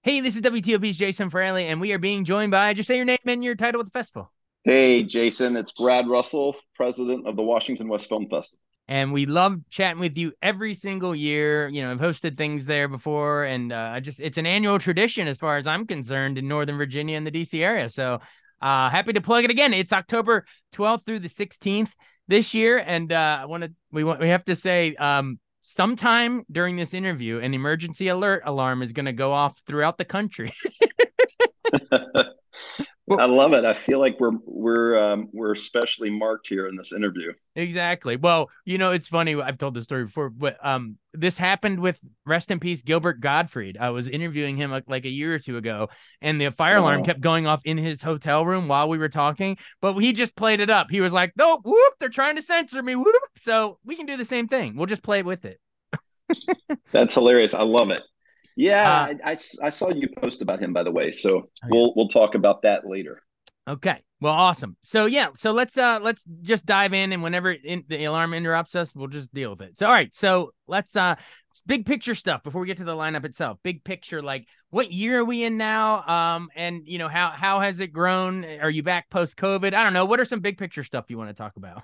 Hey, this is WTOP's Jason Fraley, and we are being joined by, just say your name and your title with the festival. Hey, Jason, it's Brad Russell, president of the Washington West Film Festival. And we love chatting with you every single year. I've hosted things there before, and it's an annual tradition as far as I'm concerned in Northern Virginia and the DC area. So happy to plug it again. It's October 12th through the 16th this year. And we have to say, sometime during this interview, an emergency alert alarm is going to go off throughout the country. I Well, love it. I feel like we're especially marked here in this interview. exactly. Well, it's funny. I've told this story before, but this happened with rest in peace Gilbert Gottfried. I was interviewing him like a year or two ago, and the fire alarm Wow. kept going off in his hotel room while we were talking. But he just played it up. He was like, "Nope, whoop! They're trying to censor me, whoop!" So we can do the same thing. We'll just play with it. That's hilarious. I love it. Uh, Yeah, I saw you post about him, by the way. So oh yeah. we'll talk about that later. Okay. Well, awesome. So yeah, so let's just dive in, and whenever the alarm interrupts us, we'll just deal with it. So all right, so let's big picture stuff before we get to the lineup itself. Big picture, like what year are we in now? And how has it grown? Are you back post COVID? I don't know. What are some big picture stuff you want to talk about?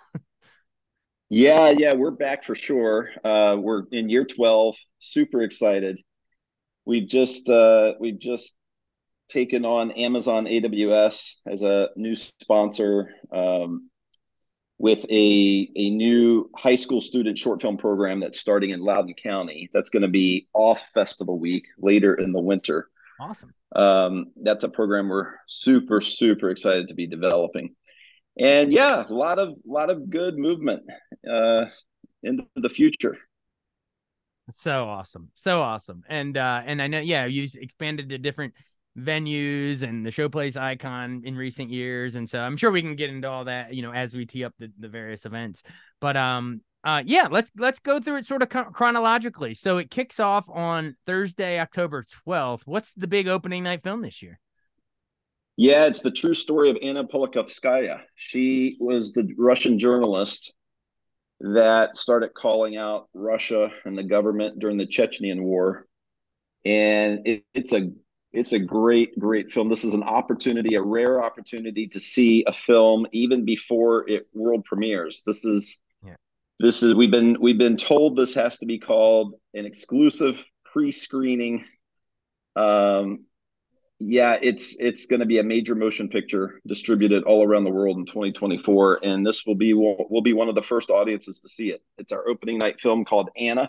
Yeah, we're back for sure. We're in year 12. Super excited. We've just taken on Amazon AWS as a new sponsor. With a new high school student short film program that's starting in Loudoun County. That's going to be off festival week later in the winter. Awesome. That's a program we're super excited to be developing. And yeah, a lot of good movement uh, into the future. So awesome. So awesome. And I know, yeah, you expanded to different venues and the Showplace icon in recent years. And so I'm sure we can get into all that, as we tee up the various events. But yeah, let's go through it sort of chronologically. So it kicks off on Thursday, October 12th. What's the big opening night film this year? Yeah, it's the true story of Anna Politkovskaya. She was the Russian journalist that started calling out Russia and the government during the Chechenian War, and it's a great film. This is an opportunity, a rare opportunity to see a film even before it world premieres. Yeah. This is we've been told this has to be called an exclusive pre-screening. Um, yeah, it's going to be a major motion picture distributed all around the world in 2024, and this will be one of the first audiences to see it. It's our opening night film called Anna.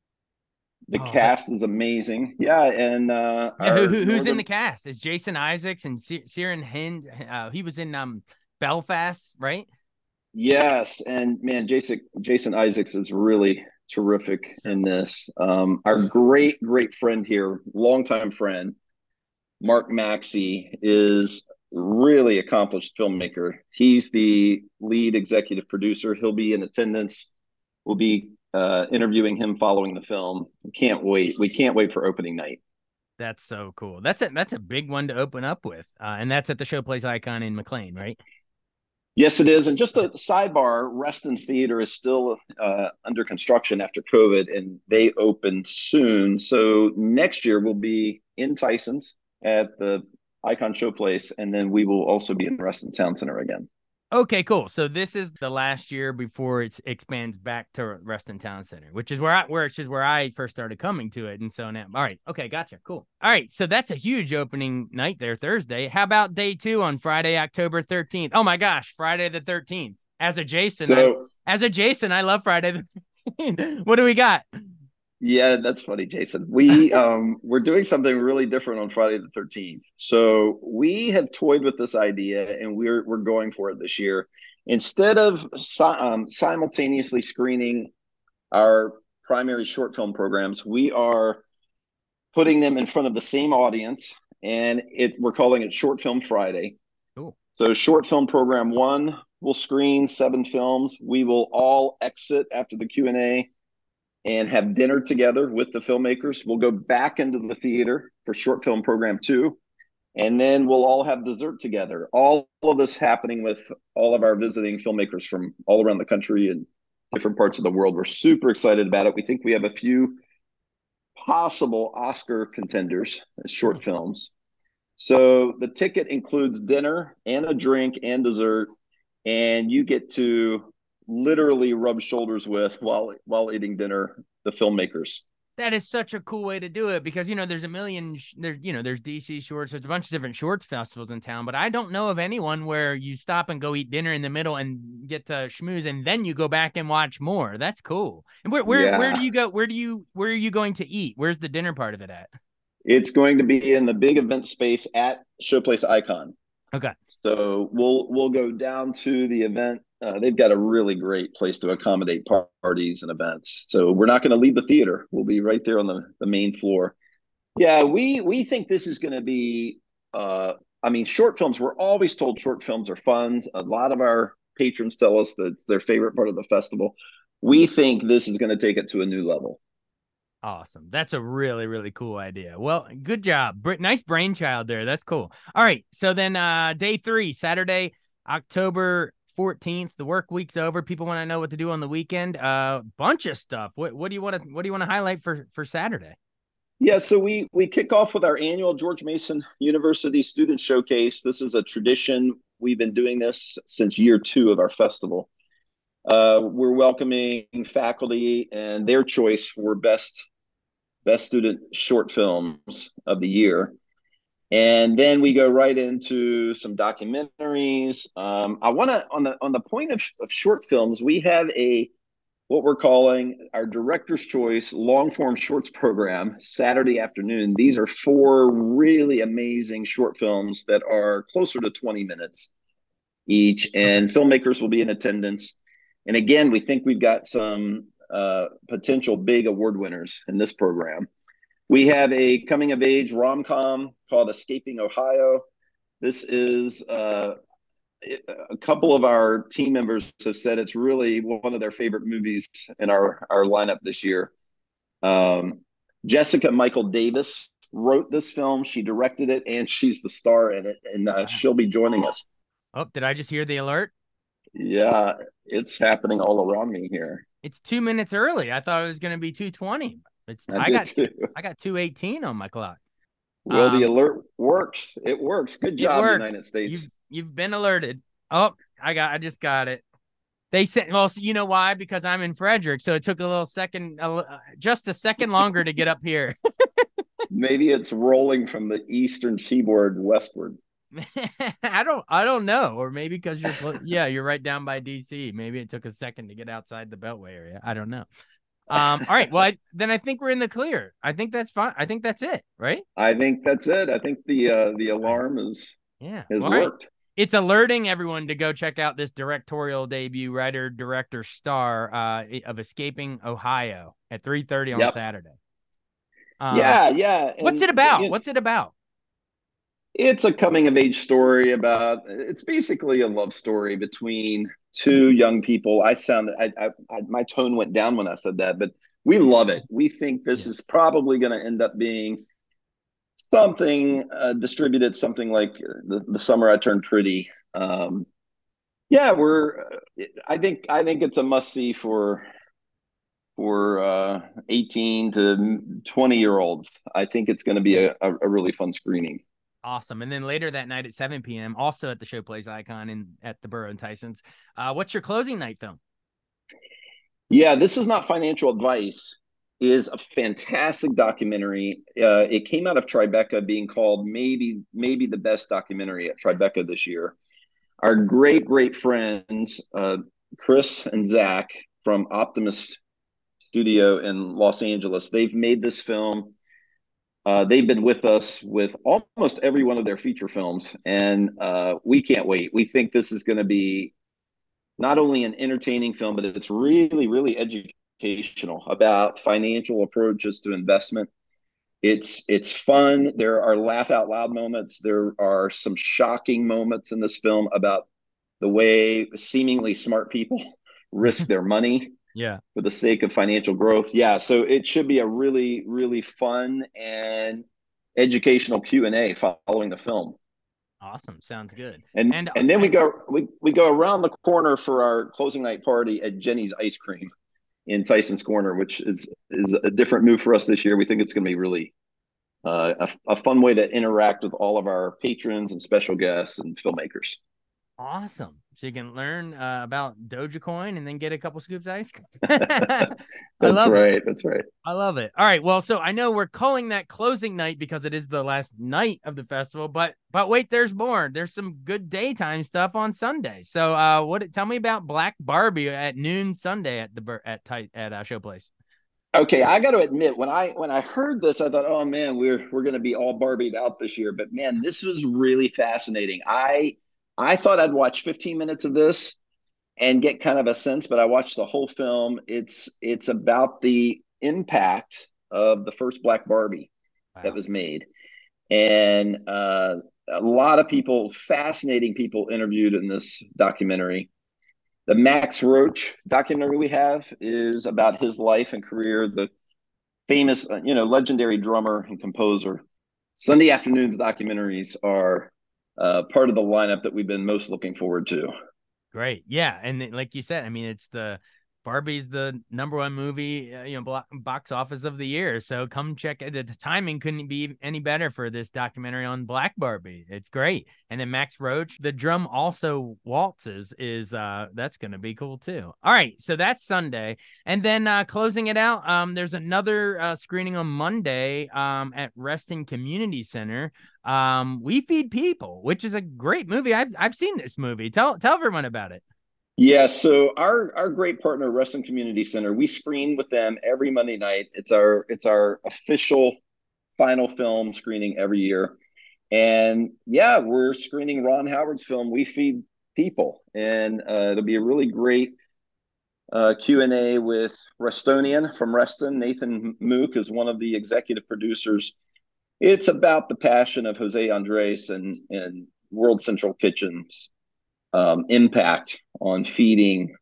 The Oh, that, cast is amazing. Yeah, and yeah. Who, our who who's in the northern cast? Is Jason Isaacs and Ciaran Hind? He was in Belfast, right? yes, and man, Jason Isaacs is really terrific So in this. Our great friend here, longtime friend, Mark Maxey, is really accomplished filmmaker. He's the lead executive producer. He'll be in attendance. We'll be interviewing him following the film. Can't wait. We can't wait for opening night. that's so cool. That's a big one to open up with, and that's at the Showplace Icon in McLean, right? Yes, it is. And just a sidebar, Reston's Theater is still under construction after COVID, and Right. they open soon. So next year we'll be in Tyson's at the Icon Showplace, and then we will also be in Reston Town Center again. Okay, cool. So this is the last year before it expands back to Reston Town Center, which is where I first started coming to it. And so now, all right, okay, gotcha, cool. All right, so that's a huge opening night there Thursday. How about day two on Friday, October 13th? Oh my gosh, Friday the 13th. So As a Jason, I love Friday the 13th. What do we got? yeah, that's funny, Jason. We're doing something really different on Friday the 13th. So we have toyed with this idea, and we're going for it this year. Instead of simultaneously screening our primary short film programs, we are putting them in front of the same audience, and we're calling it Short Film Friday. Cool. So short film program one will screen 7 films. We will all exit after the Q&A and have dinner together with the filmmakers. We'll go back into the theater for short film program two, and then we'll all have dessert together. All of this happening with all of our visiting filmmakers from all around the country and different parts of the world. We're super excited about it. We think we have a few possible Oscar contenders as Oh, short films. So the ticket includes dinner and a drink and dessert, and you get to literally rub shoulders with while eating dinner the filmmakers. that is such a cool way to do it because there's a million there's DC shorts, there's a bunch of different shorts festivals in town, but I don't know of anyone where you stop and go eat dinner in the middle and get to schmooze and then you go back and watch more. That's cool. And where do Yeah, you go? Where are you going to eat? Where's the dinner part of it at? it's going to be in the big event space at Showplace Icon. Okay. So we'll go down to the event. They've got a really great place to accommodate parties and events. So we're not going to leave the theater. We'll be right there on the main floor. Yeah, we think this is going to be. I mean, short films. We're always told short films are fun. A lot of our patrons tell us that it's their favorite part of the festival. We think this is going to take it to a new level. Awesome. That's a really, really cool idea. Well, good job. Nice brainchild there. That's cool. All right. So then day 3, Saturday, October 14th, the work week's over. People want to know what to do on the weekend. Bunch of stuff. What do you want to highlight for Saturday? Yeah, so we kick off with our annual George Mason University Student Showcase. This is a tradition. We've been doing this since year 2 of our festival. We're welcoming faculty and their choice for best student short films of the year. And then we go right into some documentaries. I want to on the point of short films, we have a what we're calling our Director's Choice long form shorts program Saturday afternoon. These are 4 really amazing short films that are closer to 20 minutes each, Okay. and filmmakers will be in attendance. And again, we think we've got some potential big award winners in this program. We have a coming of age rom com called Escaping Ohio. This is a couple of our team members have said it's really one of their favorite movies in our lineup this year. Um, Jessica Michael Davis wrote this film. She directed it, and she's the star in it. And Wow. she'll be joining us. Oh, did I just hear the alert? Yeah, it's happening all around me here. It's 2 minutes early. I thought it was going to be 2:20. It's I did too. I got 2:18 on my clock. Well, the Um, alert works. It works. Good it job, works. United States. You've been alerted. Oh, I just got it. They said, well, so you know why? Because I'm in Frederick, so it took a little second, just a second longer to get up here. Maybe it's rolling from the eastern seaboard westward. I don't know, or maybe because yeah, you're right down by DC. Maybe it took a second to get outside the Beltway area. I don't know. All right. Well, then I think we're in the clear. I think that's fine. I think that's it, right? I think that's it. I think the All right. alarm is Yeah. has Well, all right. worked. It's alerting everyone to go check out this directorial debut, writer, director, star of Escaping Ohio at 3:30 on Yep. Saturday. Yeah, What's and it about? What's it about? it's a coming of age story about. It's basically a love story between 2 young people. My tone went down when I said that, but we love it. We think this Yeah. is probably going to end up being something distributed, something like the summer I turned pretty. Yeah, we're. I think it's a must see for 18 to 20-year olds. I think it's going to be a really fun screening. Awesome. And then later that night at 7 p.m., also at the Showplace Icon and at the Burrow and Tyson's. What's your closing night film? Yeah, this is not financial advice. Is a fantastic documentary. It came out of Tribeca, being called maybe the best documentary at Tribeca this year. Our great friends Chris and Zach from Optimus Studio in Los Angeles. They've made this film. They've been with us with almost every one of their feature films, and we can't wait. We think this is going to be not only an entertaining film, but it's really educational about financial approaches to investment. It's fun. There are laugh out loud moments. There are some shocking moments in this film about the way seemingly smart people risk their money Yeah. for the sake of financial growth. Yeah, so it should be a really fun and educational Q&A following the film. Awesome. Sounds good. And And and then we go around the corner for our closing night party at Jenny's Ice Cream. in Tyson's Corner, which is a different move for us this year. We think it's going to be really a fun way to interact with all of our patrons and special guests and filmmakers. Awesome. So you can learn about Dogecoin and then get a couple scoops of ice cream. I That's love it. right. That's right. I love it. All right. Well, so I know we're calling that closing night because it is the last night of the festival, but wait, there's more. There's some good daytime stuff on Sunday. So tell me about Black Barbie at noon Sunday at Showplace. Okay, I got to admit, when I heard this, I thought, oh man, we're going to be all Barbied out this year. But man, this was really fascinating. I thought I'd watch 15 minutes of this and get kind of a sense, but I watched the whole film. It's about the impact of the first Black Barbie that was made, and a lot of people, fascinating people, interviewed in this documentary. The Max Roach documentary we have is about his life and career, the famous, legendary drummer and composer. Sunday afternoons documentaries are part of the lineup that we've been most looking forward to. Great. Yeah. And like you said, I mean, Barbie's the #1 movie, box office of the year. So come check it. The timing couldn't be any better for this documentary on Black Barbie. It's great. And then Max Roach, the drum also waltzes that's going to be cool too. All right. So that's Sunday. And then closing it out, there's another screening on Monday at Reston Community Center. We Feed People, which is a great movie. I've seen this movie. Tell everyone about it. Yeah, so our great partner, Reston Community Center, we screen with them every Monday night. It's our official final film screening every year. And yeah, we're screening Ron Howard's film, We Feed People. And it'll be a really great Q&A with Restonian from Reston. Nathan Mook is one of the executive producers. It's about the passion of Jose Andres and World Central Kitchen's impact on feeding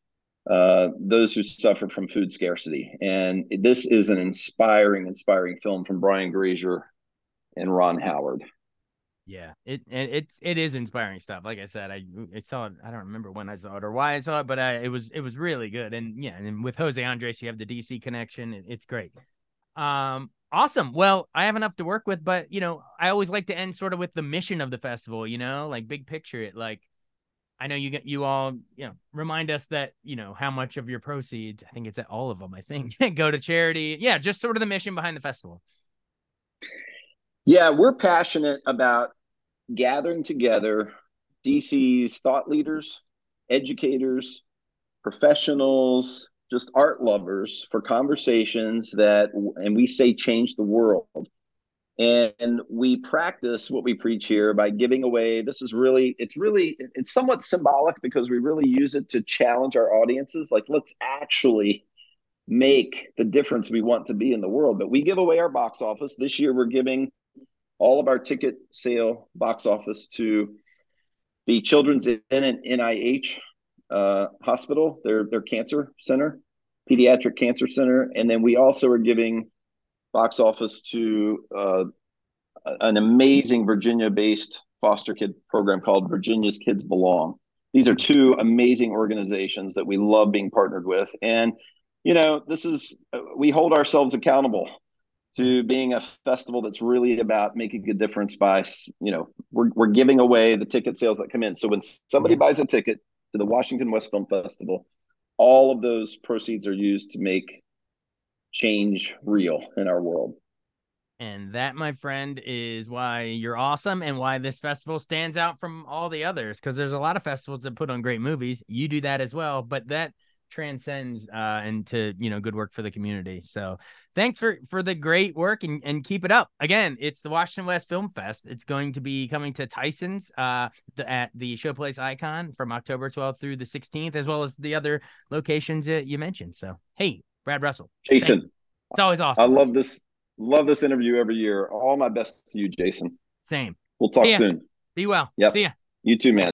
those who suffer from food scarcity. And this is an inspiring film from Brian Grazer and Ron Howard. Yeah, it is inspiring stuff. Like I said, I saw it. I don't remember when I saw it or why I saw it, but it was really good. And yeah, and with Jose Andres, you have the DC connection. It's great. Awesome. Well, I have enough to work with, but I always like to end sort of with the mission of the festival. Like big picture it. Like I know you all remind us that how much of your proceeds, I think it's at all of them, I think, go to charity. Yeah, just sort of the mission behind the festival. Yeah, we're passionate about gathering together DC's thought leaders, educators, professionals, just art lovers for conversations that, and we say, change the world. And we practice what we preach here by giving away. It's somewhat symbolic because we really use it to challenge our audiences. Like, let's actually make the difference we want to be in the world. But we give away our box office. This year, we're giving all of our ticket sale box office to the Children's Inn and NIH hospital, their cancer center, pediatric cancer center. And then we also are giving box office to an amazing Virginia-based foster kid program called Virginia's Kids Belong. These are two amazing organizations that we love being partnered with. And, we hold ourselves accountable to being a festival that's really about making a difference by, we're giving away the ticket sales that come in. So when somebody buys a ticket to the Washington West Film Festival, all of those proceeds are used to make change real in our world. And that, my friend, is why you're awesome and why this festival stands out from all the others, because there's a lot of festivals that put on great movies. You do that as well, but that transcends into good work for the community. So thanks for the great work and keep it up. Again, it's the Washington West Film Fest. It's going to be coming to Tyson's at the Showplace Icon from October 12th through the 16th, as well as the other locations that you mentioned. So hey, Brad Russell, Jason, it's always awesome. I love this interview every year. All my best to you, Jason. Same. We'll talk soon. Be well. Yep. See ya. You too, man.